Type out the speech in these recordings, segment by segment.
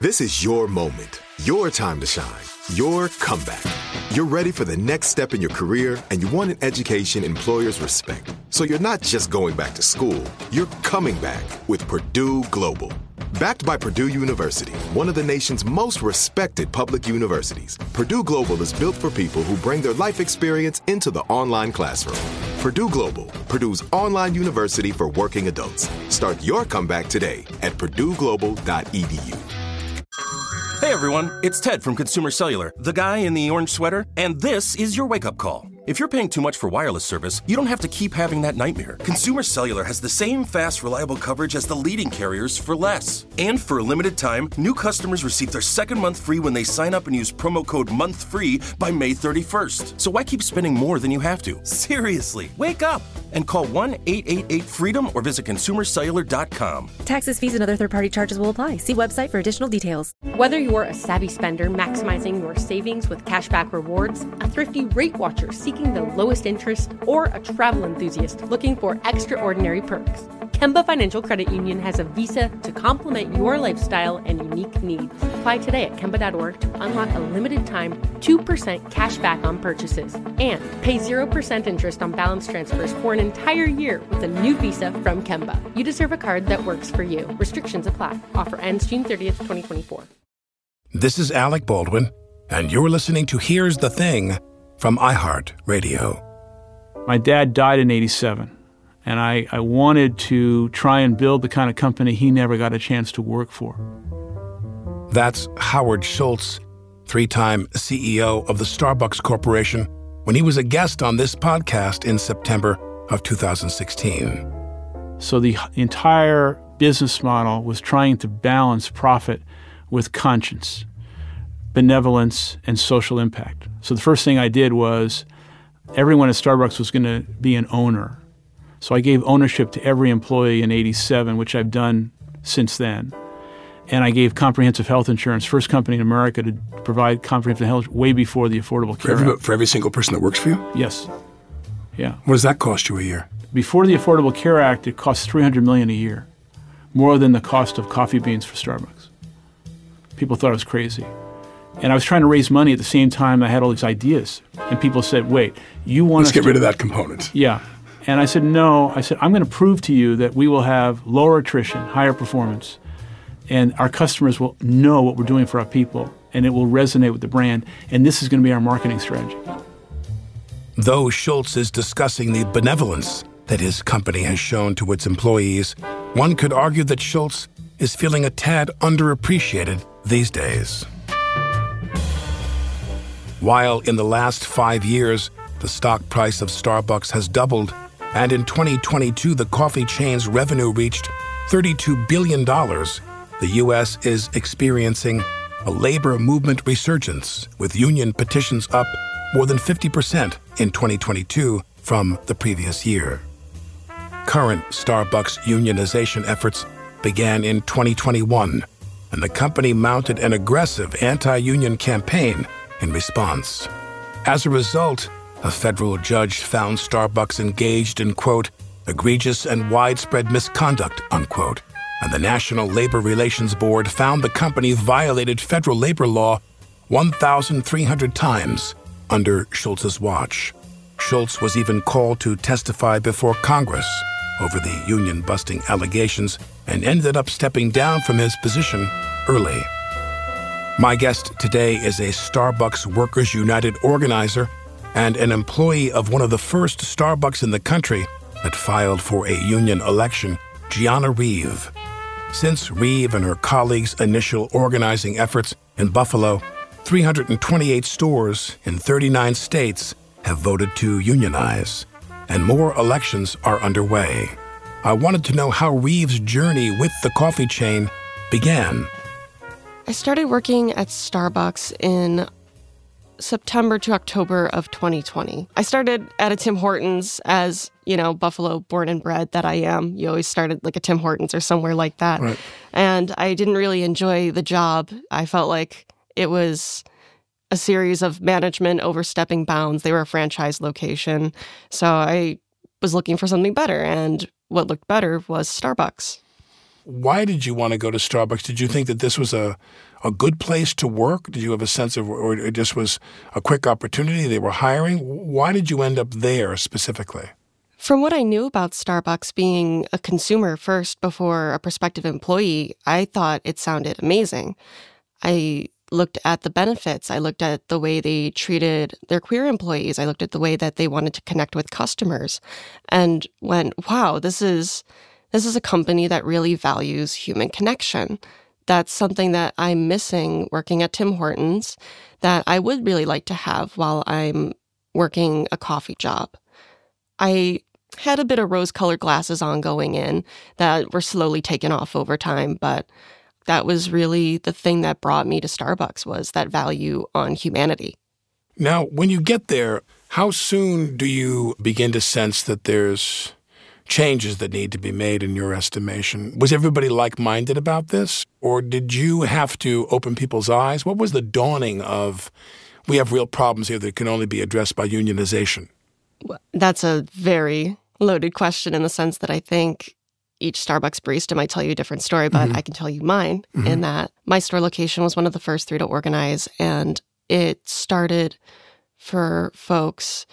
This is your moment, your time to shine, your comeback. You're ready for the next step in your career, and you want an education employers respect. So you're not just going back to school, you're coming back with Purdue Global. Backed by Purdue University, one of the nation's most respected public universities, Purdue Global is built for people who bring their life experience into the online classroom. Purdue Global, Purdue's online university for working adults. Start your comeback today at purdueglobal.edu. Hey everyone, it's Ted from Consumer Cellular, the guy in the orange sweater, and this is your wake-up call. If you're paying too much for wireless service, you don't have to keep having that nightmare. Consumer Cellular has the same fast, reliable coverage as the leading carriers for less. And for a limited time, new customers receive their second month free when they sign up and use promo code MONTHFREE by May 31st. So why keep spending more than you have to? Seriously, wake up and call 1-888-FREEDOM or visit consumercellular.com. Taxes, fees, and other third-party charges will apply. See website for additional details. Whether you're a savvy spender maximizing your savings with cashback rewards, a thrifty rate watcher seeking the lowest interest, or a travel enthusiast looking for extraordinary perks, Kemba Financial Credit Union has a visa to complement your lifestyle and unique needs. Apply today at Kemba.org to unlock a limited time 2% cash back on purchases and pay 0% interest on balance transfers for an entire year with a new visa from Kemba. You deserve a card that works for you. Restrictions apply. Offer ends June 30th, 2024. This is Alec Baldwin, and you're listening to Here's the Thing from iHeartRadio. My dad died in 87, and I wanted to try and build the kind of company he never got a chance to work for. That's Howard Schultz, three-time CEO of the Starbucks Corporation, when he was a guest on this podcast in September of 2016. So the entire business model was trying to balance profit with conscience, benevolence, and social impact. So the first thing I did was everyone at Starbucks was going to be an owner. So I gave ownership to every employee in 87, which I've done since then. And I gave comprehensive health insurance, first company in America to provide comprehensive health way before the Affordable Care Act. For every single person that works for you? Yes. Yeah. What does that cost you a year? Before the Affordable Care Act, it cost $300 million a year, more than the cost of coffee beans for Starbucks. People thought I was crazy. And I was trying to raise money at the same time I had all these ideas. And people said, wait, you want Let's get rid of that component. Yeah. And I said, no. I said, I'm going to prove to you that we will have lower attrition, higher performance, and our customers will know what we're doing for our people, and it will resonate with the brand, and this is going to be our marketing strategy. Though Schultz is discussing the benevolence that his company has shown to its employees, one could argue that Schultz is feeling a tad underappreciated these days. While in the last 5 years, the stock price of Starbucks has doubled, and in 2022 the coffee chain's revenue reached $32 billion, the U.S. is experiencing a labor movement resurgence, with union petitions up more than 50% in 2022 from the previous year. Current Starbucks unionization efforts began in 2021, and the company mounted an aggressive anti-union campaign in response. As a result, a federal judge found Starbucks engaged in, quote, egregious and widespread misconduct, unquote, and the National Labor Relations Board found the company violated federal labor law 1,300 times under Schultz's watch. Schultz was even called to testify before Congress over the union-busting allegations and ended up stepping down from his position early. My guest today is a Starbucks Workers United organizer and an employee of one of the first Starbucks in the country that filed for a union election, Gianna Reeve. Since Reeve and her colleagues' initial organizing efforts in Buffalo, 328 stores in 39 states have voted to unionize, and more elections are underway. I wanted to know how Reeve's journey with the coffee chain began. I started working at Starbucks in September to October of 2020. I started at a Tim Hortons as, Buffalo born and bred that I am. You always start at like a Tim Hortons or somewhere like that. Right. And I didn't really enjoy the job. I felt like it was a series of management overstepping bounds. They were a franchise location. So I was looking for something better. And what looked better was Starbucks. Why did you want to go to Starbucks? Did you think that this was a a good place to work? Did you have a sense of, or it just was a quick opportunity? They were hiring? Why did you end up there specifically? From what I knew about Starbucks being a consumer first before a prospective employee, I thought it sounded amazing. I looked at the benefits. I looked at the way they treated their queer employees. I looked at the way that they wanted to connect with customers and went, wow, this is a company that really values human connection. That's something that I'm missing working at Tim Hortons that I would really like to have while I'm working a coffee job. I had a bit of rose-colored glasses on going in that were slowly taken off over time, but that was really the thing that brought me to Starbucks, was that value on humanity. Now, when you get there, how soon do you begin to sense that there's changes that need to be made in your estimation? Was everybody like-minded about this? Or did you have to open people's eyes? What was the dawning of, we have real problems here that can only be addressed by unionization? That's a very loaded question in the sense that I think each Starbucks barista might tell you a different story, but I can tell you mine in that my store location was one of the first 3 to organize, and it started for folks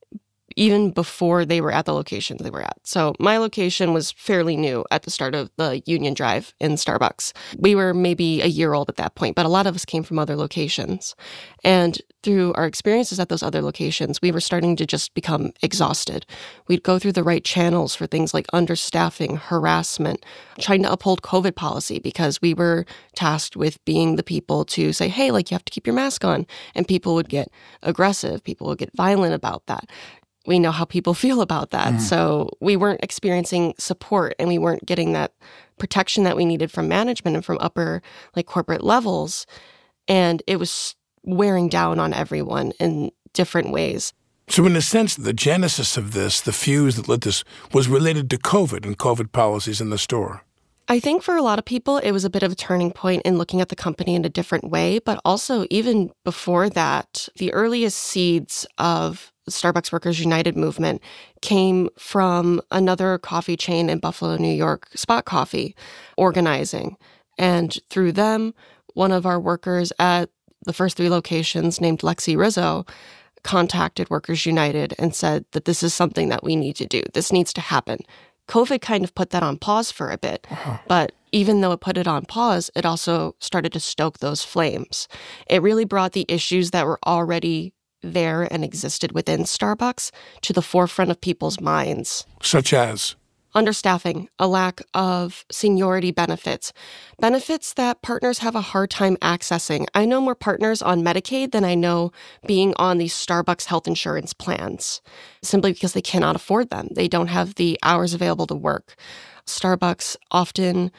even before they were at the locations they were at. So my location was fairly new at the start of the union drive in Starbucks. We were maybe a year old at that point, but a lot of us came from other locations. And through our experiences at those other locations, we were starting to just become exhausted. We'd go through the right channels for things like understaffing, harassment, trying to uphold COVID policy, because we were tasked with being the people to say, hey, like, you have to keep your mask on. And people would get aggressive. People would get violent about that. We know how people feel about that. So we weren't experiencing support, and we weren't getting that protection that we needed from management and from upper corporate levels. And it was wearing down on everyone in different ways. So in a sense, the genesis of this, the fuse that lit this, was related to COVID and COVID policies in the store. I think for a lot of people, it was a bit of a turning point in looking at the company in a different way. But also, even before that, the earliest seeds of the Starbucks Workers United movement came from another coffee chain in Buffalo, New York, Spot Coffee, organizing. And through them, one of our workers at the first 3 locations, named Lexi Rizzo, contacted Workers United and said that this is something that we need to do. This needs to happen. COVID kind of put that on pause for a bit, but even though it put it on pause, it also started to stoke those flames. It really brought the issues that were already there and existed within Starbucks to the forefront of people's minds. Such as? Understaffing, a lack of seniority benefits, benefits that partners have a hard time accessing. I know more partners on Medicaid than I know being on these Starbucks health insurance plans, simply because they cannot afford them. They don't have the hours available to work. Starbucks often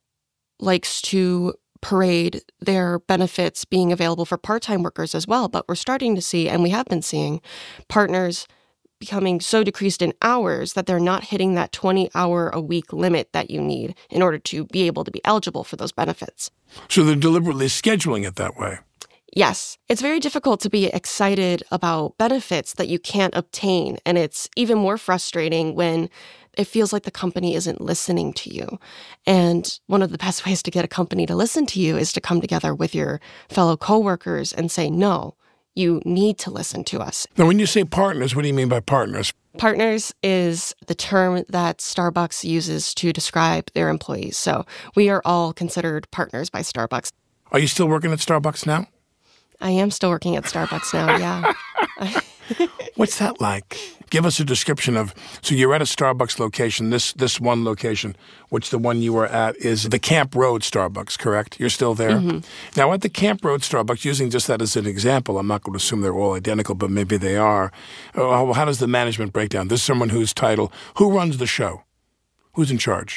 likes to parade their benefits being available for part-time workers as well, but we're starting to see, and we have been seeing, partners becoming so decreased in hours that they're not hitting that 20-hour-a-week limit that you need in order to be able to be eligible for those benefits. So they're deliberately scheduling it that way? Yes. It's very difficult to be excited about benefits that you can't obtain, and it's even more frustrating when it feels like the company isn't listening to you. And one of the best ways to get a company to listen to you is to come together with your fellow coworkers and say, no, you need to listen to us. Now, when you say partners, what do you mean by partners? Partners is the term that Starbucks uses to describe their employees. So we are all considered partners by Starbucks. Are you still working at Starbucks now? I am still working at Starbucks now, yeah. What's that like? Give us a description of, so you're at a Starbucks location, this one location, which the one you were at is the Camp Road Starbucks, correct? You're still there? Mm-hmm. Now, at the Camp Road Starbucks, using just that as an example, I'm not going to assume they're all identical, but maybe they are. How does the management break down? There's someone whose title, who runs the show? Who's in charge?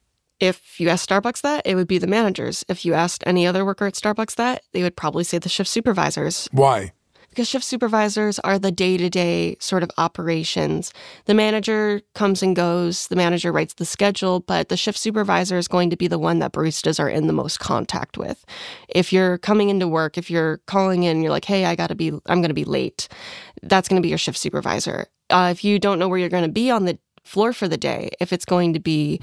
If you asked Starbucks that, it would be the managers. If you asked any other worker at Starbucks that, they would probably say the shift supervisors. Why? Because shift supervisors are the day-to-day sort of operations. The manager comes and goes, the manager writes the schedule, but the shift supervisor is going to be the one that baristas are in the most contact with. If you're coming into work, if you're calling in, you're like, hey, I'm going to be late, that's going to be your shift supervisor. If you don't know where you're going to be on the floor for the day, if it's going to be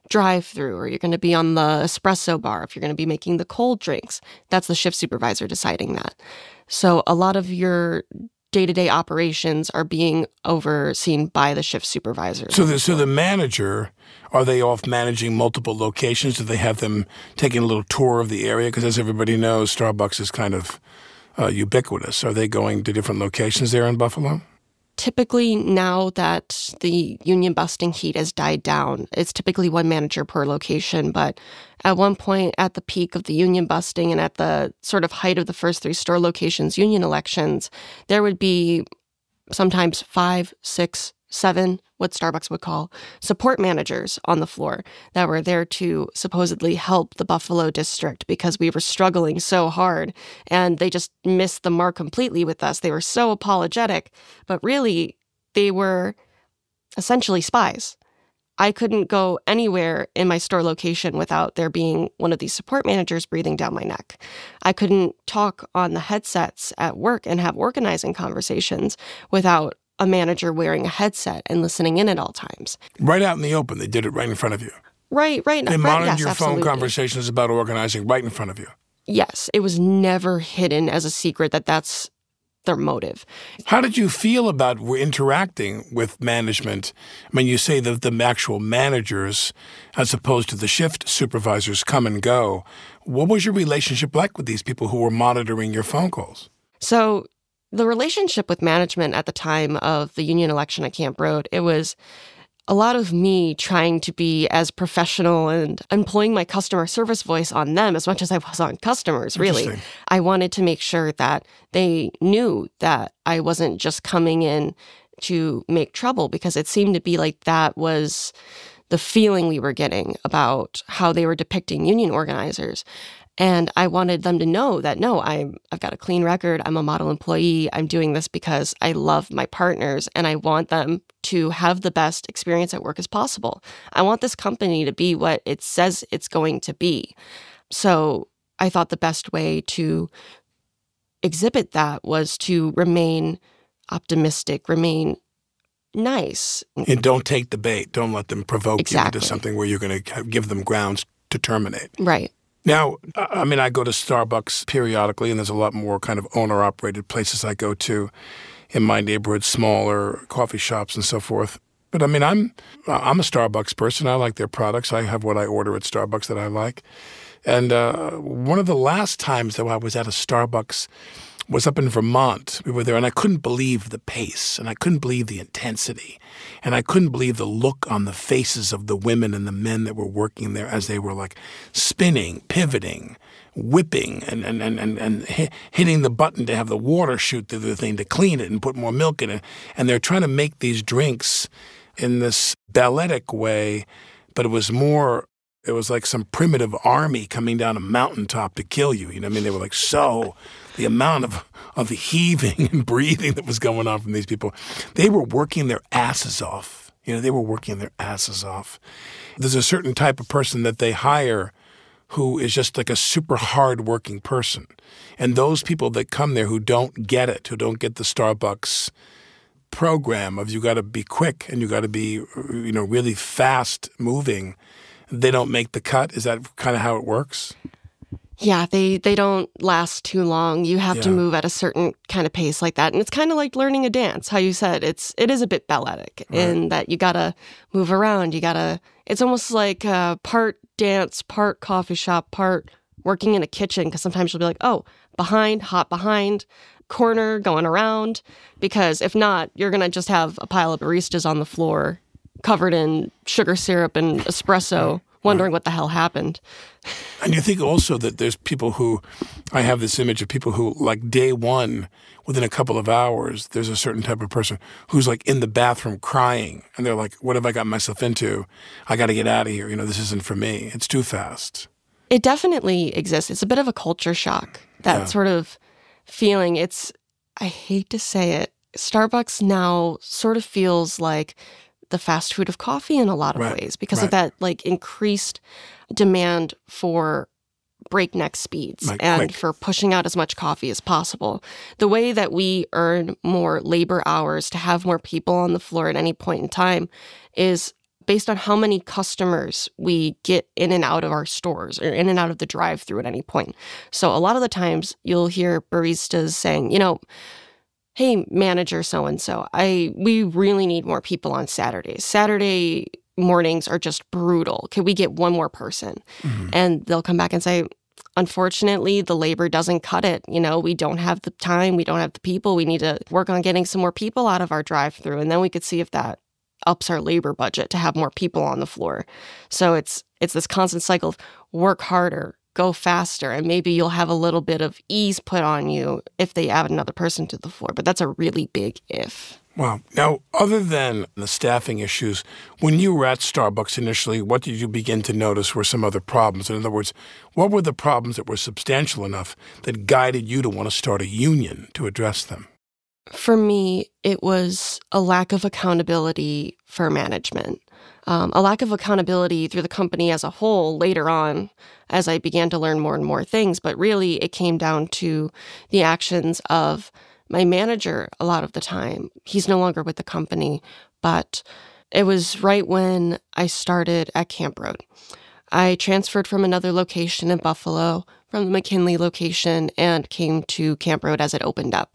drive-through, or you're going to be on the espresso bar, if you're going to be making the cold drinks, that's the shift supervisor deciding that. So a lot of your day-to-day operations are being overseen by the shift supervisors. So the manager, are they off managing multiple locations? Do they have them taking a little tour of the area? Because as everybody knows, Starbucks is kind of ubiquitous. Are they going to different locations there in Buffalo? Typically, now that the union busting heat has died down, it's typically one manager per location. But at one point, at the peak of the union busting and at the sort of height of the first 3 store locations union elections, there would be sometimes 5, 6, 7, what Starbucks would call support managers on the floor that were there to supposedly help the Buffalo district because we were struggling so hard, and they just missed the mark completely with us. They were so apologetic, but really they were essentially spies. I couldn't go anywhere in my store location without there being one of these support managers breathing down my neck. I couldn't talk on the headsets at work and have organizing conversations without a manager wearing a headset and listening in at all times. Right out in the open, they did it right in front of you. Right. They monitored yes, your absolutely. phone conversations about organizing right in front of you. Yes, it was never hidden as a secret that that's their motive. How did you feel about interacting with management? I mean, you say that the actual managers, as opposed to the shift supervisors, come and go. What was your relationship like with these people who were monitoring your phone calls? So the relationship with management at the time of the union election at Camp Road, it was a lot of me trying to be as professional and employing my customer service voice on them as much as I was on customers, really. I wanted to make sure that they knew that I wasn't just coming in to make trouble, because it seemed to be like that was the feeling we were getting about how they were depicting union organizers. And I wanted them to know that, no, I've got a clean record. I'm a model employee. I'm doing this because I love my partners and I want them to have the best experience at work as possible. I want this company to be what it says it's going to be. So I thought the best way to exhibit that was to remain optimistic, remain nice. And don't take the bait. Don't let them provoke you into something where you're going to give them grounds to terminate. Right. Now, I mean, I go to Starbucks periodically, and there's a lot more kind of owner-operated places I go to in my neighborhood, smaller coffee shops and so forth. But I mean, I'm a Starbucks person. I like their products. I have what I order at Starbucks that I like. And one of the last times that I was at a Starbucks was up in Vermont. We were there, and I couldn't believe the pace, and I couldn't believe the intensity, and I couldn't believe the look on the faces of the women and the men that were working there as they were like spinning, pivoting, whipping, and hitting the button to have the water shoot through the thing to clean it and put more milk in it. And they're trying to make these drinks in this balletic way, but it was like some primitive army coming down a mountaintop to kill you. You know what I mean? They were like the amount of heaving and breathing that was going on from these people. They were working their asses off. You know, they were working their asses off. There's a certain type of person that they hire who is just like a super hard-working person. And those people that come there who don't get it, who don't get the Starbucks program of you got to be quick and you got to be, you know, really fast moving, they don't make the cut. Is that kind of how it works? Yeah, they don't last too long. You have to move at a certain kind of pace like that. And it's kind of like learning a dance. How you said, it is a bit balletic in that you got to move around. It's almost like part dance, part coffee shop, part working in a kitchen. Because sometimes you'll be like, oh, behind, hot behind, corner, going around. Because if not, you're going to just have a pile of baristas on the floor covered in sugar syrup and espresso, wondering what the hell happened. And you think also that there's people who, I have this image of people who, like day one, within a couple of hours, there's a certain type of person who's like in the bathroom crying. And they're like, what have I got myself into? I got to get out of here. You know, this isn't for me. It's too fast. It definitely exists. It's a bit of a culture shock, that sort of feeling. I hate to say it, Starbucks now sort of feels like the fast food of coffee in a lot of ways because of that like increased demand for breakneck speeds and for pushing out as much coffee as possible. The way that we earn more labor hours to have more people on the floor at any point in time is based on how many customers we get in and out of our stores or in and out of the drive-thru at any point. So a lot of the times you'll hear baristas saying, hey, manager so-and-so, we really need more people on Saturdays. Saturday mornings are just brutal. Can we get one more person? Mm-hmm. And they'll come back and say, unfortunately, the labor doesn't cut it. We don't have the time. We don't have the people. We need to work on getting some more people out of our drive-thru. And then we could see if that ups our labor budget to have more people on the floor. So it's this constant cycle of work harder, go faster, and maybe you'll have a little bit of ease put on you if they add another person to the floor. But that's a really big if. Wow. Now, other than the staffing issues, when you were at Starbucks initially, what did you begin to notice were some other problems? In other words, what were the problems that were substantial enough that guided you to want to start a union to address them? For me, it was a lack of accountability for management. A lack of accountability through the company as a whole later on as I began to learn more and more things. But really, it came down to the actions of my manager a lot of the time. He's no longer with the company, but it was right when I started at Camp Road. I transferred from another location in Buffalo, from the McKinley location, and came to Camp Road as it opened up.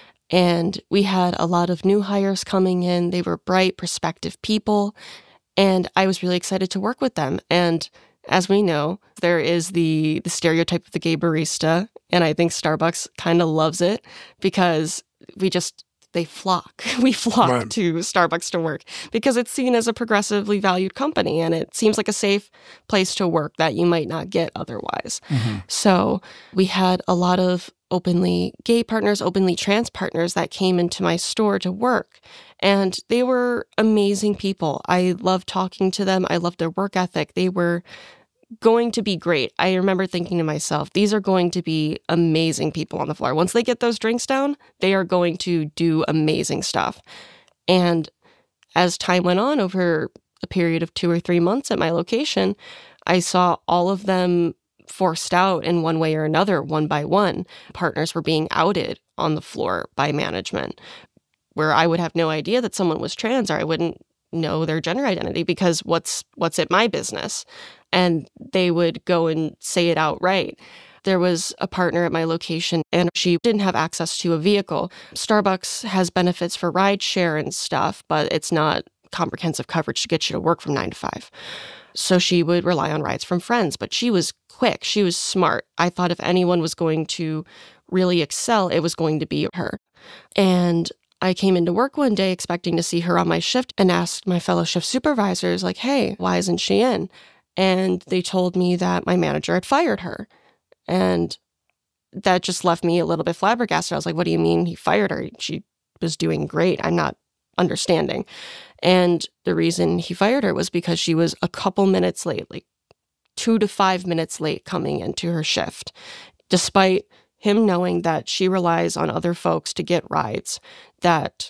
And we had a lot of new hires coming in. They were bright, prospective people, and I was really excited to work with them. And as we know, there is the stereotype of the gay barista, and I think Starbucks kind of loves it because they flock. We flock right to Starbucks to work because it's seen as a progressively valued company, and it seems like a safe place to work that you might not get otherwise. Mm-hmm. So we had a lot of openly gay partners, openly trans partners that came into my store to work. And they were amazing people. I loved talking to them. I loved their work ethic. They were going to be great. I remember thinking to myself, these are going to be amazing people on the floor. Once they get those drinks down, they are going to do amazing stuff. And as time went on over a period of 2 or 3 months at my location, I saw all of them forced out in one way or another, one by one. Partners were being outed on the floor by management, where I would have no idea that someone was trans, or I wouldn't know their gender identity because what's it my business? And they would go and say it outright. There was a partner at my location, and she didn't have access to a vehicle. Starbucks has benefits for ride share and stuff, but it's not comprehensive coverage to get you to work from 9 to 5. So she would rely on rides from friends, but she was quick. She was smart. I thought if anyone was going to really excel, it was going to be her. And I came into work one day expecting to see her on my shift and asked my fellow shift supervisors, like, hey, why isn't she in? And they told me that my manager had fired her. And that just left me a little bit flabbergasted. I was like, what do you mean he fired her? She was doing great. I'm not understanding. And the reason he fired her was because she was a couple minutes late, like 2 to 5 minutes late coming into her shift, despite him knowing that she relies on other folks to get rides, that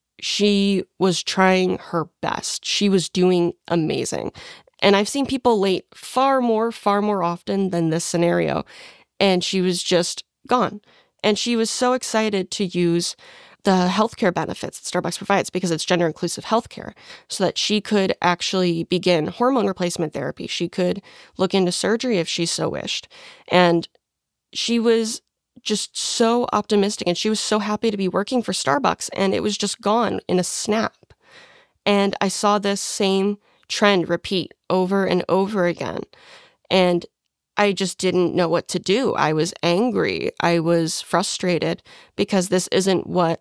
she was trying her best. She was doing amazing. And I've seen people late far more often than this scenario. And she was just gone. And she was so excited to use the healthcare benefits that Starbucks provides because it's gender-inclusive healthcare, so that she could actually begin hormone replacement therapy. She could look into surgery if she so wished. And she was just so optimistic, and she was so happy to be working for Starbucks, and it was just gone in a snap. And I saw this same trend repeat over and over again. And I just didn't know what to do. I was angry. I was frustrated because this isn't what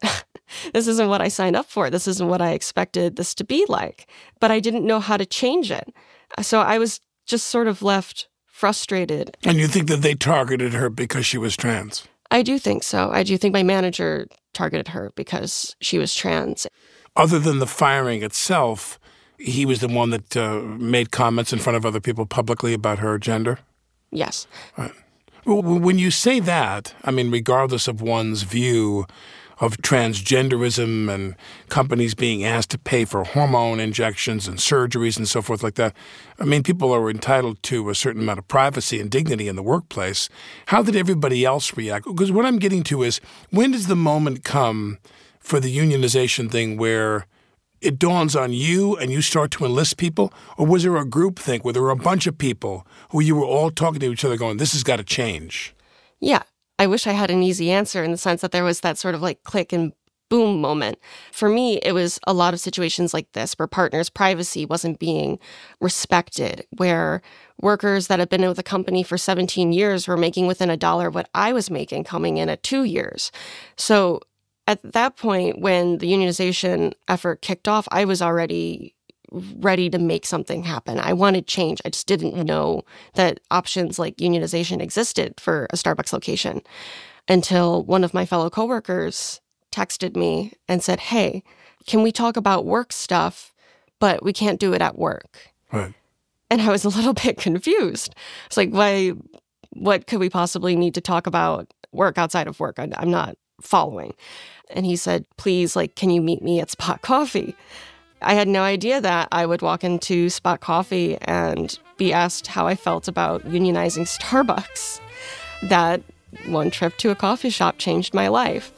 I signed up for. This isn't what I expected this to be like. But I didn't know how to change it. So I was just sort of left frustrated. And you think that they targeted her because she was trans? I do think so. I do think my manager targeted her because she was trans. Other than the firing itself, he was the one that made comments in front of other people publicly about her gender? Yes. Right. Well, when you say that, I mean, regardless of one's view of transgenderism and companies being asked to pay for hormone injections and surgeries and so forth like that, I mean, people are entitled to a certain amount of privacy and dignity in the workplace. How did everybody else react? Because what I'm getting to is, when does the moment come for the unionization thing where it dawns on you and you start to enlist people? Or was there a group think where there were a bunch of people who you were all talking to each other going, this has got to change? Yeah. I wish I had an easy answer in the sense that there was that sort of like click and boom moment. For me, it was a lot of situations like this where partners' privacy wasn't being respected, where workers that had been with the company for 17 years were making within $1 what I was making coming in at 2 years. So at that point, when the unionization effort kicked off, I was already ready to make something happen. I wanted change. I just didn't know that options like unionization existed for a Starbucks location until one of my fellow coworkers texted me and said, hey, can we talk about work stuff, but we can't do it at work? Right. And I was a little bit confused. It's like, why? What could we possibly need to talk about work outside of work? I'm not following. And he said, please, like, can you meet me at Spot Coffee? I had no idea that I would walk into Spot Coffee and be asked how I felt about unionizing Starbucks. That one trip to a coffee shop changed my life.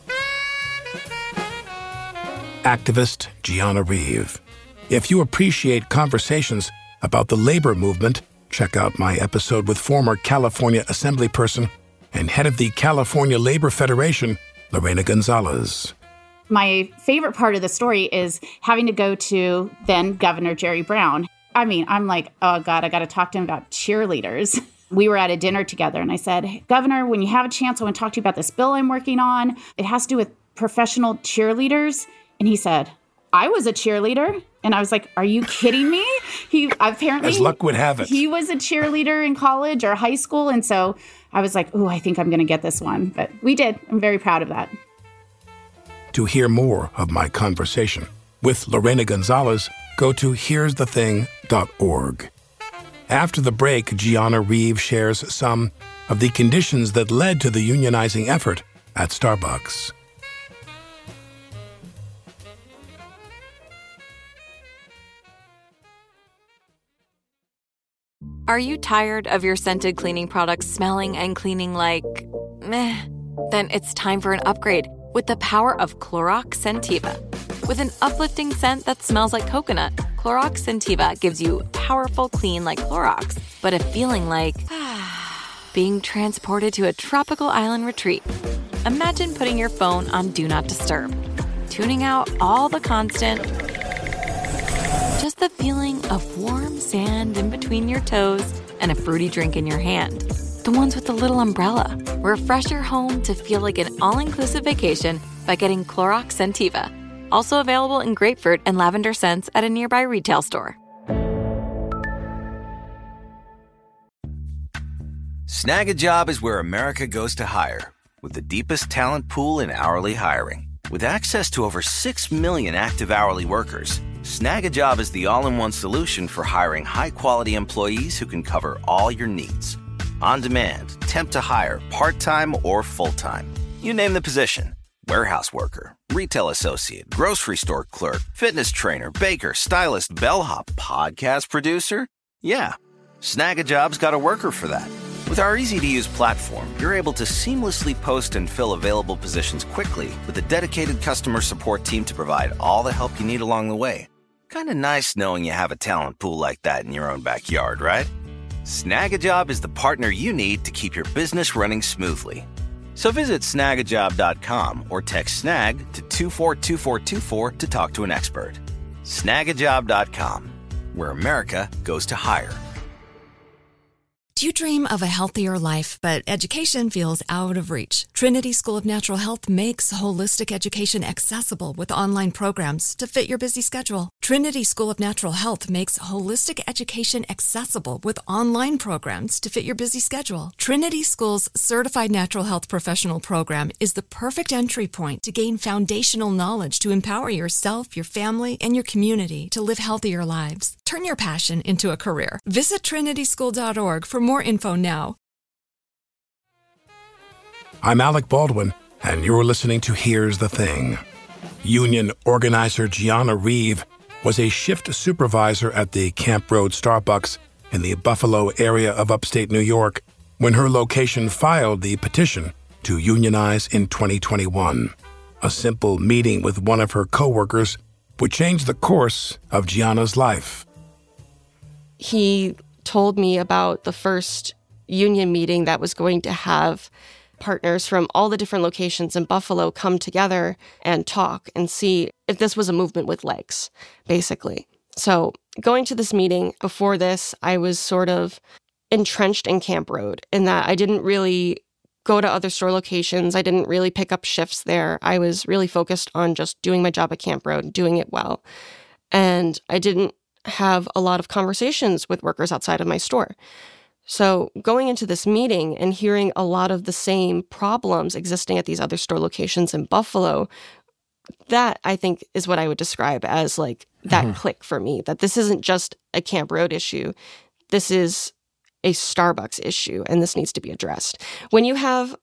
Activist Gianna Reeve. If you appreciate conversations about the labor movement, check out my episode with former California Assemblyperson and head of the California Labor Federation, Lorena Gonzalez. My favorite part of the story is having to go to then Governor Jerry Brown. I mean, I'm like, oh God, I got to talk to him about cheerleaders. We were at a dinner together and I said, hey, Governor, when you have a chance, I want to talk to you about this bill I'm working on. It has to do with professional cheerleaders. And he said, I was a cheerleader. And I was like, are you kidding me? He apparently, as luck would have it, he was a cheerleader in college or high school. And so I was like, oh, I think I'm going to get this one. But we did. I'm very proud of that. To hear more of my conversation with Lorena Gonzalez, go to here'sthething.org. After the break, Gianna Reeve shares some of the conditions that led to the unionizing effort at Starbucks. Are you tired of your scented cleaning products smelling and cleaning like meh? Then it's time for an upgrade with the power of Clorox Scentiva. With an uplifting scent that smells like coconut, Clorox Scentiva gives you powerful clean like Clorox, but a feeling like being transported to a tropical island retreat. Imagine putting your phone on Do Not Disturb, tuning out all the constant, just the feeling of warm sand in between your toes and a fruity drink in your hand. The ones with the little umbrella. Refresh your home to feel like an all-inclusive vacation by getting Clorox Scentiva. Also available in grapefruit and lavender scents at a nearby retail store. Snag a Job is where America goes to hire, with the deepest talent pool in hourly hiring. With access to over 6 million active hourly workers, Snag a Job is the all-in-one solution for hiring high-quality employees who can cover all your needs. On demand, temp to hire, part-time or full-time. You name the position. Warehouse worker, retail associate, grocery store clerk, fitness trainer, baker, stylist, bellhop, podcast producer. Yeah, Snag a Job's got a worker for that. With our easy-to-use platform, you're able to seamlessly post and fill available positions quickly with a dedicated customer support team to provide all the help you need along the way. Kind of nice knowing you have a talent pool like that in your own backyard, right? Snag a Job is the partner you need to keep your business running smoothly. So visit snagajob.com or text SNAG to 242424 to talk to an expert. Snagajob.com, where America goes to hire. Do you dream of a healthier life, but education feels out of reach? Trinity School of Natural Health makes holistic education accessible with online programs to fit your busy schedule. Trinity School of Natural Health makes holistic education accessible with online programs to fit your busy schedule. Trinity School's Certified Natural Health Professional Program is the perfect entry point to gain foundational knowledge to empower yourself, your family, and your community to live healthier lives. Turn your passion into a career. Visit trinityschool.org for more info now. I'm Alec Baldwin, and you're listening to Here's the Thing. Union organizer Gianna Reeve was a shift supervisor at the Camp Road Starbucks in the Buffalo area of upstate New York when her location filed the petition to unionize in 2021. A simple meeting with one of her coworkers would change the course of Gianna's life. He told me about the first union meeting that was going to have partners from all the different locations in Buffalo come together and talk and see if this was a movement with legs, basically. So going to this meeting, before this, I was sort of entrenched in Camp Road in that I didn't really go to other store locations. I didn't really pick up shifts there. I was really focused on just doing my job at Camp Road, doing it well. And I didn't have a lot of conversations with workers outside of my store. So going into this meeting and hearing a lot of the same problems existing at these other store locations in Buffalo, that I think is what I would describe as like that click for me, that this isn't just a Camp Road issue. This is a Starbucks issue, and this needs to be addressed. When you have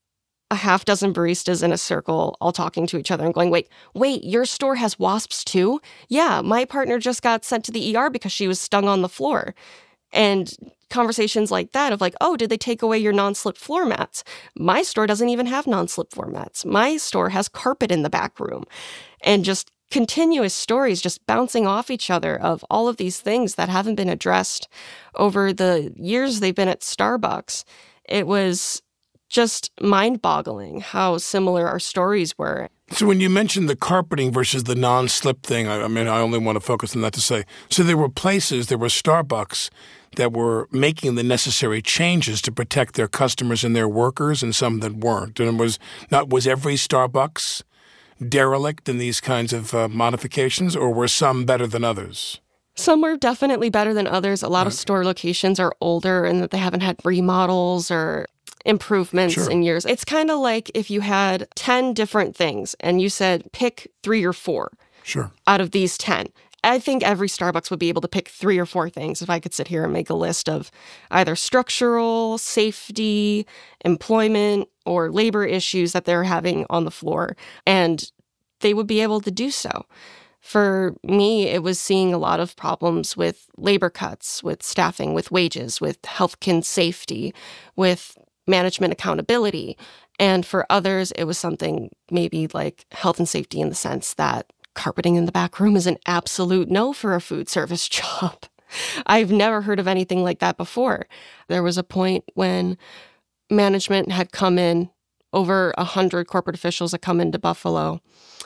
a half dozen baristas in a circle all talking to each other and going, wait, your store has wasps too? Yeah, my partner just got sent to the ER because she was stung on the floor. And conversations like that of like, oh, did they take away your non-slip floor mats? My store doesn't even have non-slip floor mats. My store has carpet in the back room. And just continuous stories just bouncing off each other of all of these things that haven't been addressed over the years they've been at Starbucks. It was just mind-boggling how similar our stories were. So when you mentioned the carpeting versus the non-slip thing, I only want to focus on that to say, so there were Starbucks that were making the necessary changes to protect their customers and their workers, and some that weren't. And was every Starbucks derelict in these kinds of modifications, or were some better than others? Some were definitely better than others. A lot of store locations are older and that they haven't had remodels or improvements in years. It's kind of like if you had 10 different things and you said pick 3 or 4 out of these 10. I think every Starbucks would be able to pick 3 or 4 things if I could sit here and make a list of either structural, safety, employment, or labor issues that they're having on the floor. And they would be able to do so. For me, it was seeing a lot of problems with labor cuts, with staffing, with wages, with health and safety, with management accountability. And for others, it was something maybe like health and safety in the sense that carpeting in the back room is an absolute no for a food service job. I've never heard of anything like that before. There was a point when management had come in, over 100 corporate officials had come into Buffalo,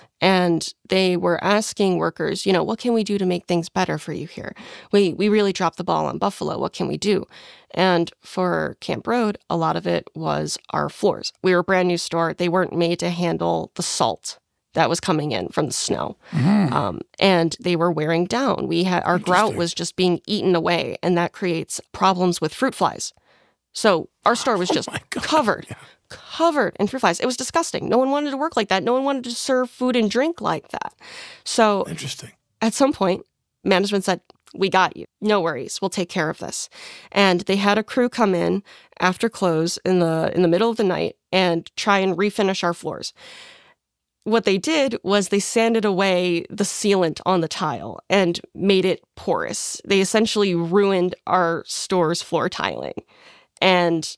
and they were asking workers, what can we do to make things better for you here? We really dropped the ball on Buffalo. What can we do? And for Camp Road, a lot of it was our floors. We were a brand new store. They weren't made to handle the salt that was coming in from the snow. And they were wearing down. Our grout was just being eaten away, and that creates problems with fruit flies. So our store was just covered in fruit flies. It was disgusting. No one wanted to work like that. No one wanted to serve food and drink like that. So interesting. At some point, management said, we got you. No worries. We'll take care of this. And they had a crew come in after close in the middle of the night and try and refinish our floors. What they did was they sanded away the sealant on the tile and made it porous. They essentially ruined our store's floor tiling. And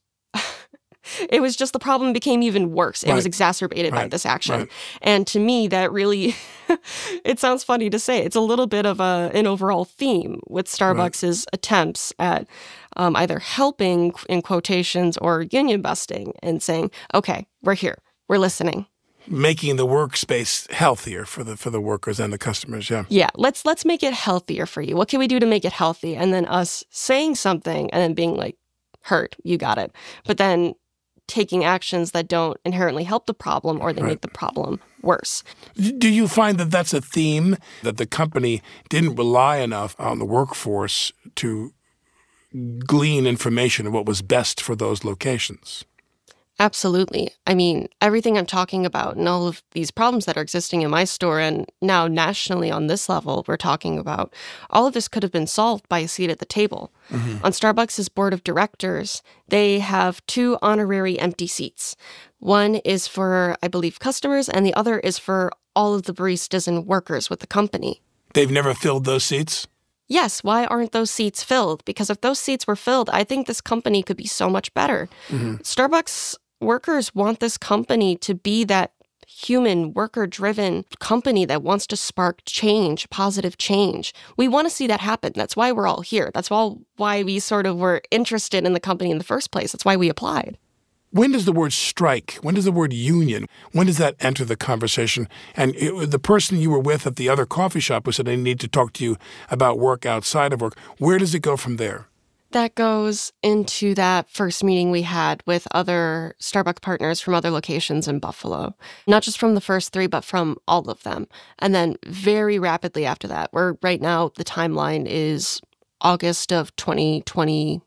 it was just the problem became even worse. It was exacerbated by this action. And to me, that really, it sounds funny to say, it's a little bit of an overall theme with Starbucks' attempts at either helping, in quotations, or union busting and saying, okay, we're here, we're listening. Making the workspace healthier for the workers and the customers, Yeah, let's make it healthier for you. What can we do to make it healthy? And then us saying something and then being like, heard, you got it. But then taking actions that don't inherently help the problem or they make the problem worse. Do you find that that's a theme, that the company didn't rely enough on the workforce to glean information of what was best for those locations? Absolutely. I mean, everything I'm talking about and all of these problems that are existing in my store and now nationally on this level we're talking about, all of this could have been solved by a seat at the table. On Starbucks' board of directors, they have 2 honorary empty seats. One is for, I believe, customers, and the other is for all of the baristas and workers with the company. They've never filled those seats? Yes, why aren't those seats filled? Because if those seats were filled, I think this company could be so much better. Starbucks workers want this company to be that human, worker-driven company that wants to spark change, positive change. We want to see that happen. That's why we're all here. That's why we sort of were interested in the company in the first place. That's why we applied. When does the word strike, when does the word union, when does that enter the conversation? And the person you were with at the other coffee shop who said they need to talk to you about work outside of work, where does it go from there? That goes into that first meeting we had with other Starbucks partners from other locations in Buffalo. Not just from the first 3, but from all of them. And then very rapidly after that, right now the timeline is August of 2021.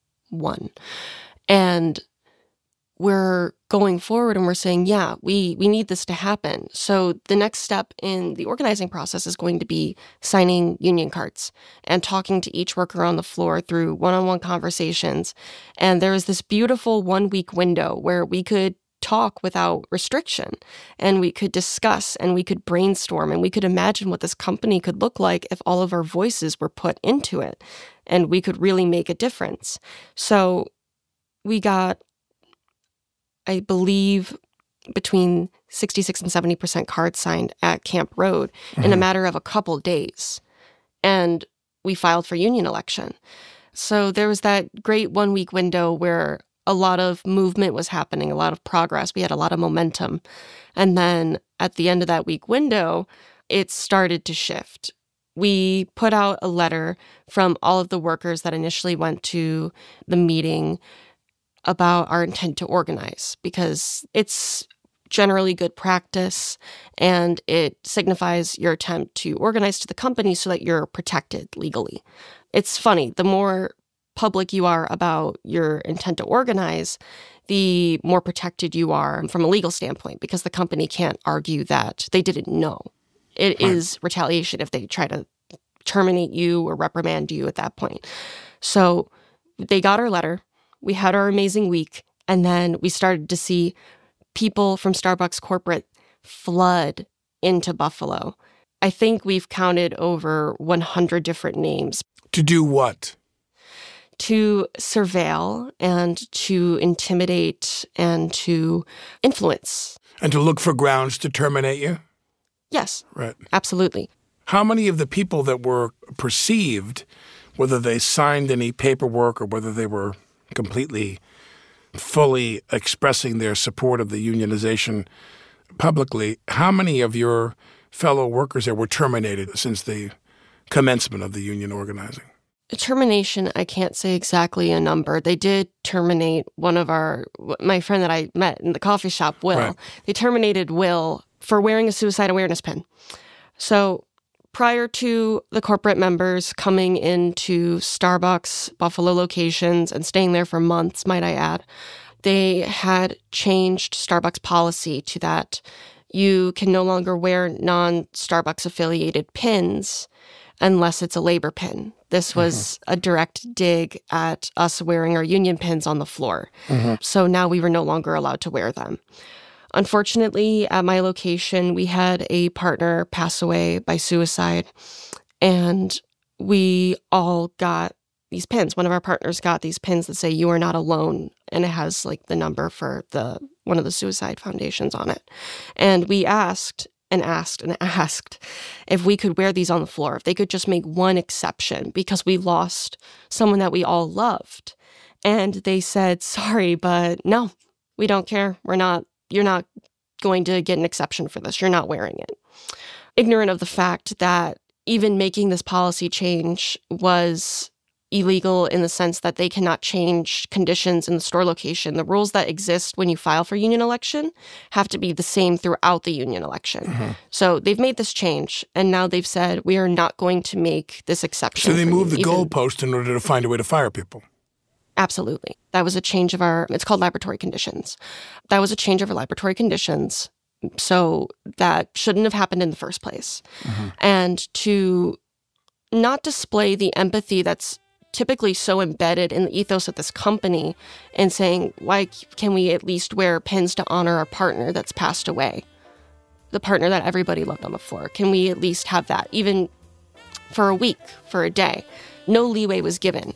And we're going forward and we're saying, yeah, we need this to happen. So the next step in the organizing process is going to be signing union cards and talking to each worker on the floor through one-on-one conversations. And there was this beautiful 1-week window where we could talk without restriction, and we could discuss and we could brainstorm and we could imagine what this company could look like if all of our voices were put into it, and we could really make a difference. So we got, I believe, between 66 and 70% cards signed at Camp Road in a matter of a couple days. And we filed for union election. So there was that great 1-week window where a lot of movement was happening, a lot of progress. We had a lot of momentum. And then at the end of that week window, it started to shift. We put out a letter from all of the workers that initially went to the meeting about our intent to organize, because it's generally good practice and it signifies your attempt to organize to the company so that you're protected legally. It's funny, the more public you are about your intent to organize, the more protected you are from a legal standpoint, because the company can't argue that they didn't know. It is retaliation if they try to terminate you or reprimand you at that point. So they got our letter. We had our amazing week, and then we started to see people from Starbucks corporate flood into Buffalo. I think we've counted over 100 different names. To do what? To surveil and to intimidate and to influence. And to look for grounds to terminate you? Yes. Right. Absolutely. How many of the people that were perceived, whether they signed any paperwork or whether they were completely, fully expressing their support of the unionization publicly, how many of your fellow workers there were terminated since the commencement of the union organizing? Termination, I can't say exactly a number. They did terminate my friend that I met in the coffee shop, Will. Right. They terminated Will for wearing a suicide awareness pin. So prior to the corporate members coming into Starbucks Buffalo locations and staying there for months, might I add, they had changed Starbucks policy to that you can no longer wear non-Starbucks affiliated pins unless it's a labor pin. This was a direct dig at us wearing our union pins on the floor. So now we were no longer allowed to wear them. Unfortunately, at my location, we had a partner pass away by suicide, and we all got these pins. One of our partners got these pins that say, "You are not alone," and it has like the number for one of the suicide foundations on it. And we asked if we could wear these on the floor, if they could just make one exception, because we lost someone that we all loved. And they said, "Sorry, but no, we don't care. You're not going to get an exception for this. You're not wearing it." Ignorant of the fact that even making this policy change was illegal in the sense that they cannot change conditions in the store location. The rules that exist when you file for union election have to be the same throughout the union election. So they've made this change, and now they've said, we are not going to make this exception. So they moved the goalpost in order to find a way to fire people. Absolutely. That was a change of it's called laboratory conditions. That was a change of our laboratory conditions. So that shouldn't have happened in the first place. And to not display the empathy that's typically so embedded in the ethos of this company and saying, why can we at least wear pins to honor our partner that's passed away? The partner that everybody loved on the floor. Can we at least have that, even for a week, for a day? No leeway was given.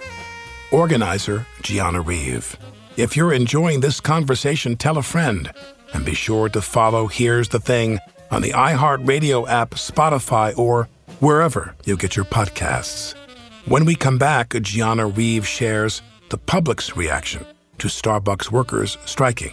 Organizer Gianna Reeve. If you're enjoying this conversation, tell a friend. And be sure to follow Here's the Thing on the iHeartRadio app, Spotify, or wherever you get your podcasts. When we come back, Gianna Reeve shares the public's reaction to Starbucks workers striking.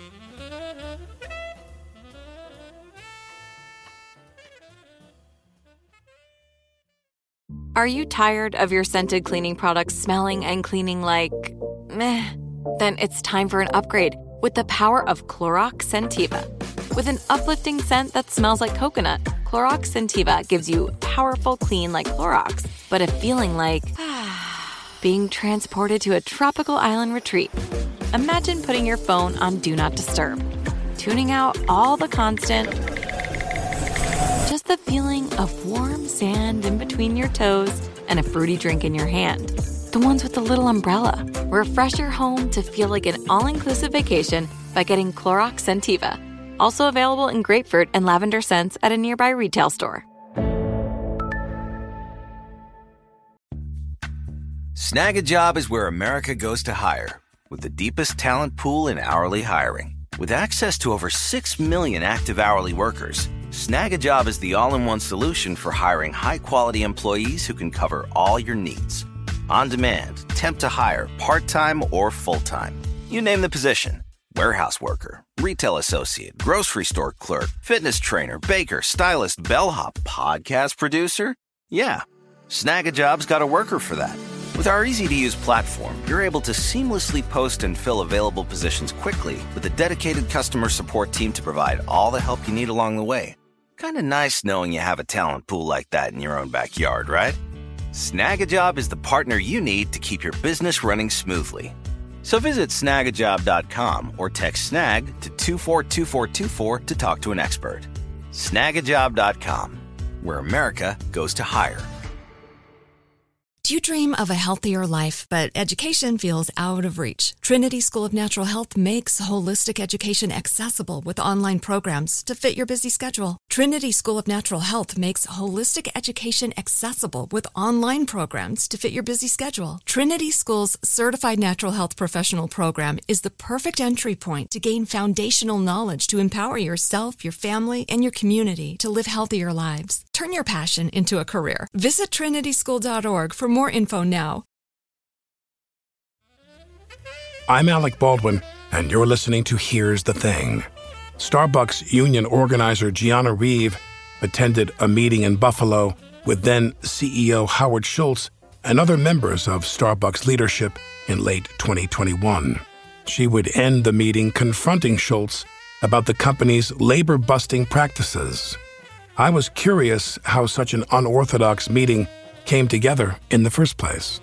Are you tired of your scented cleaning products smelling and cleaning like meh? Then it's time for an upgrade with the power of Clorox Scentiva. With an uplifting scent that smells like coconut, Clorox Scentiva gives you powerful clean like Clorox, but a feeling like being transported to a tropical island retreat. Imagine putting your phone on Do Not Disturb, tuning out all the constant, just the feeling of warm sand in between your toes and a fruity drink in your hand. The ones with the little umbrella. Refresh your home to feel like an all-inclusive vacation by getting Clorox Scentiva. Also available in grapefruit and lavender scents at a nearby retail store. Snag a Job is where America goes to hire, with the deepest talent pool in hourly hiring. With access to over 6 million active hourly workers, Snag a Job is the all-in-one solution for hiring high-quality employees who can cover all your needs. On demand, temp to hire, part-time or full-time. You name the position. Warehouse worker, retail associate, grocery store clerk, fitness trainer, baker, stylist, bellhop, podcast producer. Yeah, Snag a Job's got a worker for that. With our easy-to-use platform, you're able to seamlessly post and fill available positions quickly with a dedicated customer support team to provide all the help you need along the way. Kind of nice knowing you have a talent pool like that in your own backyard, right? Snag a Job is the partner you need to keep your business running smoothly. So visit snagajob.com or text SNAG to 242424 to talk to an expert. Snagajob.com, where America goes to hire. Do you dream of a healthier life, but education feels out of reach? Trinity School of Natural Health makes holistic education accessible with online programs to fit your busy schedule. Trinity School of Natural Health makes holistic education accessible with online programs to fit your busy schedule. Trinity School's Certified Natural Health Professional Program is the perfect entry point to gain foundational knowledge to empower yourself, your family, and your community to live healthier lives. Turn your passion into a career. Visit trinityschool.org for more info now. I'm Alec Baldwin, and you're listening to Here's the Thing. Starbucks union organizer Gianna Reeve attended a meeting in Buffalo with then CEO Howard Schultz and other members of Starbucks leadership in late 2021. She would end the meeting confronting Schultz about the company's labor-busting practices. I was curious how such an unorthodox meeting came together in the first place.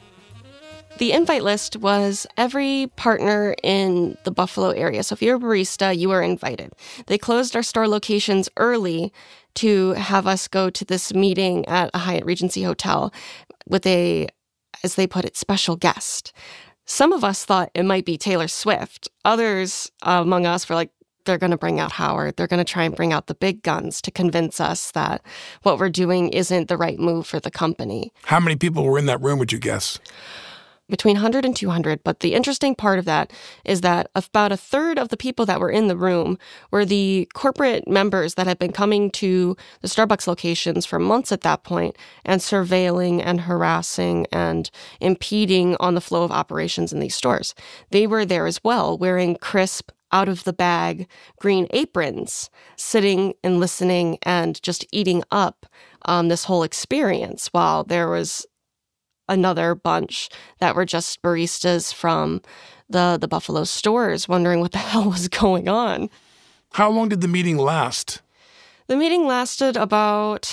The invite list was every partner in the Buffalo area. So if you're a barista, you were invited. They closed our store locations early to have us go to this meeting at a Hyatt Regency Hotel with a, as they put it, special guest. Some of us thought it might be Taylor Swift. Others among us were like, they're going to bring out Howard. They're going to try and bring out the big guns to convince us that what we're doing isn't the right move for the company. How many people were in that room, would you guess? Between 100 and 200. But the interesting part of that is that about a third of the people that were in the room were the corporate members that had been coming to the Starbucks locations for months at that point and surveilling and harassing and impeding on the flow of operations in these stores. They were there as well, wearing crisp, out-of-the-bag green aprons, sitting and listening and just eating up this whole experience, while there was another bunch that were just baristas from the Buffalo stores wondering what the hell was going on. How long did the meeting last? The meeting lasted about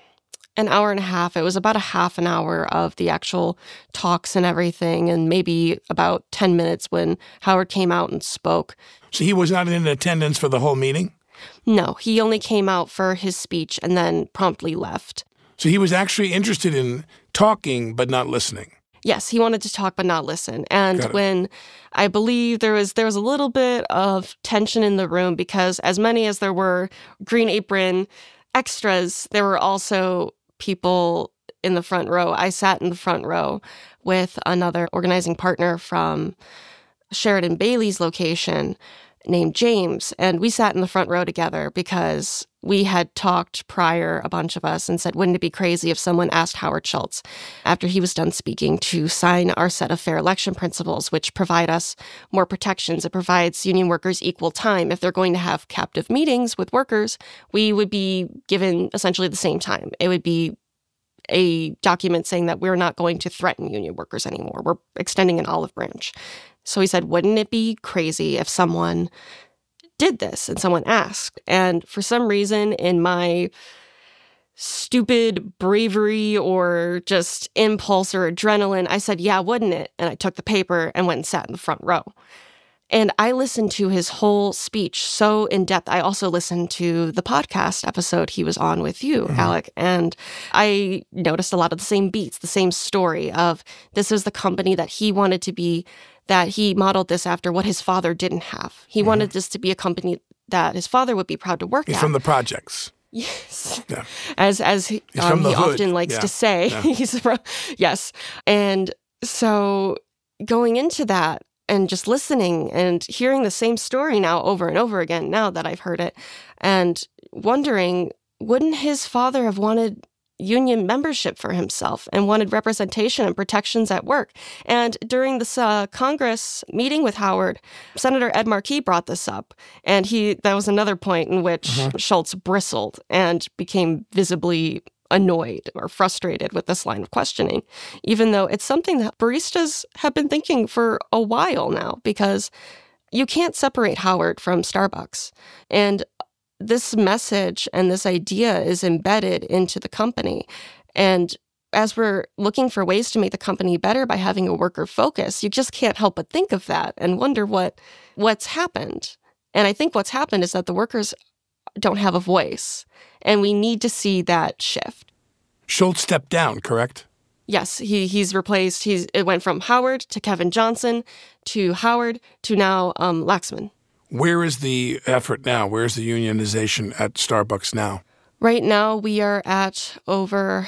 an hour and a half. It was about a half an hour of the actual talks and everything, and maybe about 10 minutes when Howard came out and spoke. So he was not in attendance for the whole meeting? No, he only came out for his speech and then promptly left. So he was actually interested in talking but not listening. Yes, he wanted to talk but not listen. And when I believe there was a little bit of tension in the room, because as many as there were Green Apron extras, there were also people in the front row. I sat in the front row with another organizing partner from Sheridan Bailey's location. named James. And we sat in the front row together because we had talked prior, a bunch of us, and said, wouldn't it be crazy if someone asked Howard Schultz, after he was done speaking, to sign our set of fair election principles, which provide us more protections. It provides union workers equal time. If they're going to have captive meetings with workers, we would be given essentially the same time. It would be a document saying that we're not going to threaten union workers anymore. We're extending an olive branch. So he said, wouldn't it be crazy if someone did this and someone asked? And for some reason, in my stupid bravery or just impulse or adrenaline, I said, yeah, wouldn't it? And I took the paper and went and sat in the front row. And I listened to his whole speech so in depth. I also listened to the podcast episode he was on with you, Alec. And I noticed a lot of the same beats, the same story of this was the company that he wanted to be, that he modeled this after what his father didn't have. He wanted this to be a company that his father would be proud to work at. He's from the projects. Yes. Yeah. As he often likes to say. Yeah. He's from, yes. And so going into that, and just listening and hearing the same story now over and over again, now that I've heard it, and wondering, wouldn't his father have wanted union membership for himself and wanted representation and protections at work? And during this Congress meeting with Howard, Senator Ed Markey brought this up. And that was another point in which Schultz bristled and became visibly annoyed or frustrated with this line of questioning, even though it's something that baristas have been thinking for a while now, because you can't separate Howard from Starbucks. And this message and this idea is embedded into the company. And as we're looking for ways to make the company better by having a worker focus, you just can't help but think of that and wonder what's happened. And I think what's happened is that the workers don't have a voice. And we need to see that shift. Schultz stepped down, correct? Yes, he's replaced. It went from Howard to Kevin Johnson to Howard to now Laxman. Where is the effort now? Where is the unionization at Starbucks now? Right now, we are at over,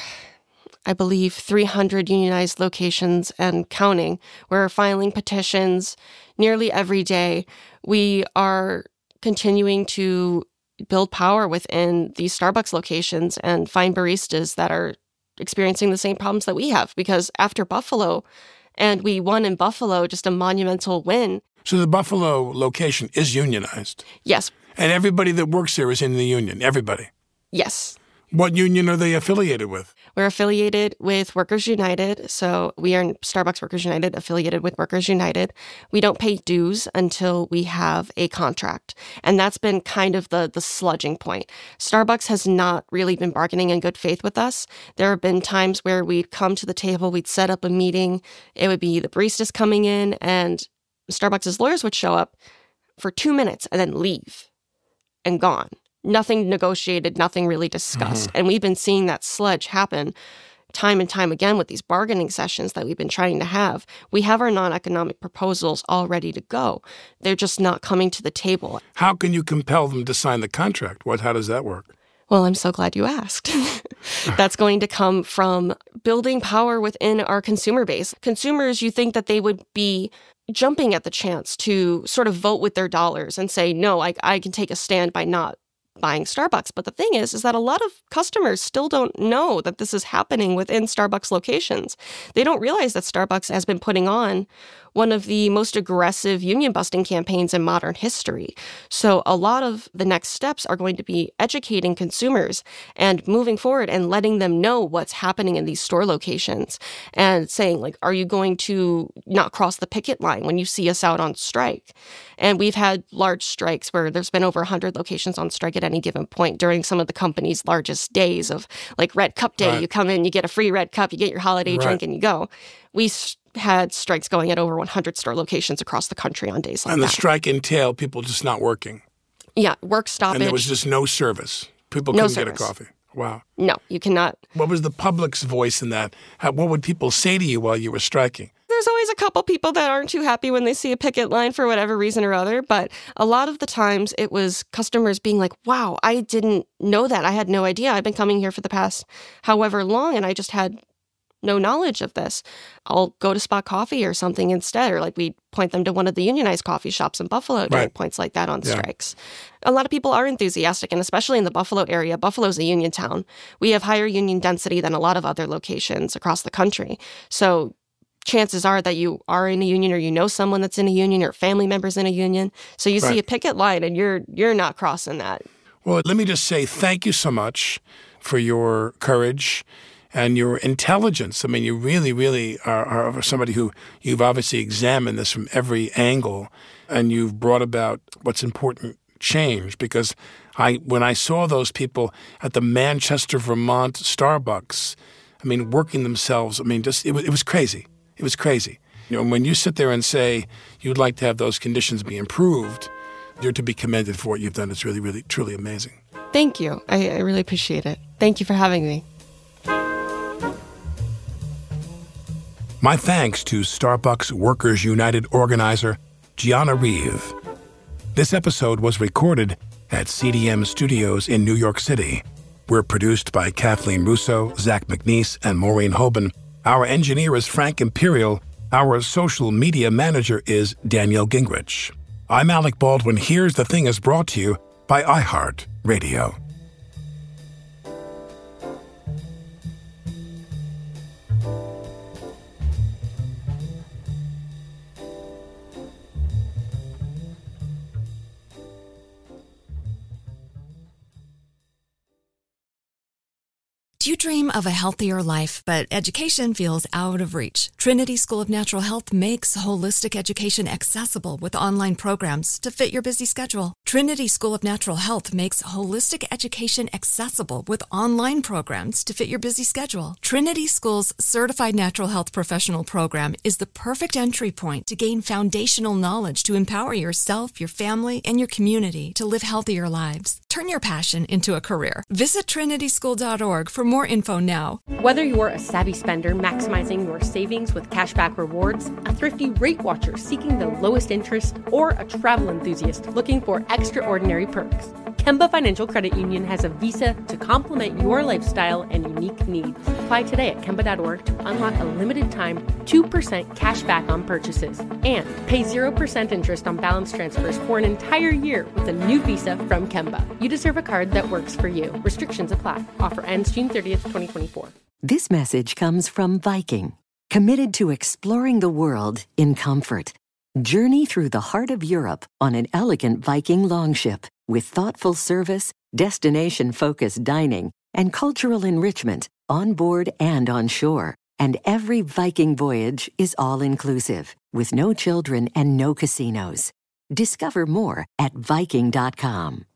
I believe, 300 unionized locations and counting. We're filing petitions nearly every day. We are continuing to build power within these Starbucks locations and find baristas that are experiencing the same problems that we have. Because after Buffalo, and we won in Buffalo, just a monumental win. So the Buffalo location is unionized? Yes. And everybody that works there is in the union? Everybody? Yes. What union are they affiliated with? We're affiliated with Workers United. So we are in Starbucks Workers United, affiliated with Workers United. We don't pay dues until we have a contract. And that's been kind of the sludging point. Starbucks has not really been bargaining in good faith with us. There have been times where we'd come to the table, we'd set up a meeting. It would be the baristas coming in, and Starbucks' lawyers would show up for 2 minutes and then leave and gone. Nothing negotiated, nothing really discussed. And we've been seeing that sludge happen time and time again with these bargaining sessions that we've been trying to have. We have our non-economic proposals all ready to go. They're just not coming to the table. How can you compel them to sign the contract? How does that work? Well, I'm so glad you asked. That's going to come from building power within our consumer base. Consumers, you think that they would be jumping at the chance to sort of vote with their dollars and say, no, I can take a stand by not buying Starbucks. But the thing is that a lot of customers still don't know that this is happening within Starbucks locations. They don't realize that Starbucks has been putting on one of the most aggressive union busting campaigns in modern history. So a lot of the next steps are going to be educating consumers and moving forward and letting them know what's happening in these store locations and saying, like, are you going to not cross the picket line when you see us out on strike? And we've had large strikes where there's been over 100 locations on strike at any given point during some of the company's largest days of, like, Red Cup Day. Right. You come in, you get a free Red Cup, you get your holiday drink, and you go. We had strikes going at over 100 store locations across the country on days like that. And the strike entailed people just not working. Yeah, work stoppage. And there was just no service. People couldn't get a coffee. Wow. No, you cannot. What was the public's voice in that? What would people say to you while you were striking? There's always a couple people that aren't too happy when they see a picket line for whatever reason or other. But a lot of the times it was customers being like, wow, I didn't know that. I had no idea. I've been coming here for the past however long, and I just had no knowledge of this. I'll go to Spot Coffee or something instead, or like we point them to one of the unionized coffee shops in Buffalo to make points like that on strikes. A lot of people are enthusiastic, and especially in the Buffalo area. Buffalo's a union town. We have higher union density than a lot of other locations across the country. So chances are that you are in a union, or you know someone that's in a union, or family members in a union. So you see a picket line and you're not crossing that. Well, let me just say thank you so much for your courage and your intelligence. I mean, you really, really are somebody who you've obviously examined this from every angle, and you've brought about what's important change. Because when I saw those people at the Manchester, Vermont Starbucks, I mean, working themselves, I mean, just it was crazy. It was crazy. You know, when you sit there and say you'd like to have those conditions be improved, you're to be commended for what you've done. It's really, really, truly amazing. Thank you. I really appreciate it. Thank you for having me. My thanks to Starbucks Workers United organizer Gianna Reeve. This episode was recorded at CDM Studios in New York City. We're produced by Kathleen Russo, Zach McNeese, and Maureen Hoban. Our engineer is Frank Imperial. Our social media manager is Danielle Gingrich. I'm Alec Baldwin. Here's the Thing is brought to you by iHeart Radio. Do you dream of a healthier life, but education feels out of reach? Trinity School of Natural Health makes holistic education accessible with online programs to fit your busy schedule. Trinity School of Natural Health makes holistic education accessible with online programs to fit your busy schedule. Trinity School's Certified Natural Health Professional Program is the perfect entry point to gain foundational knowledge to empower yourself, your family, and your community to live healthier lives. Turn your passion into a career. Visit trinityschool.org for more info now. Whether you're a savvy spender maximizing your savings with cashback rewards, a thrifty rate watcher seeking the lowest interest, or a travel enthusiast looking for extraordinary perks, Kemba Financial Credit Union has a visa to complement your lifestyle and unique needs. Apply today at Kemba.org to unlock a limited time 2% cash back on purchases and pay 0% interest on balance transfers for an entire year with a new visa from Kemba. You deserve a card that works for you. Restrictions apply. Offer ends June 30th, 2024. This message comes from Viking, committed to exploring the world in comfort. Journey through the heart of Europe on an elegant Viking longship with thoughtful service, destination-focused dining, and cultural enrichment on board and on shore. And every Viking voyage is all-inclusive, with no children and no casinos. Discover more at Viking.com.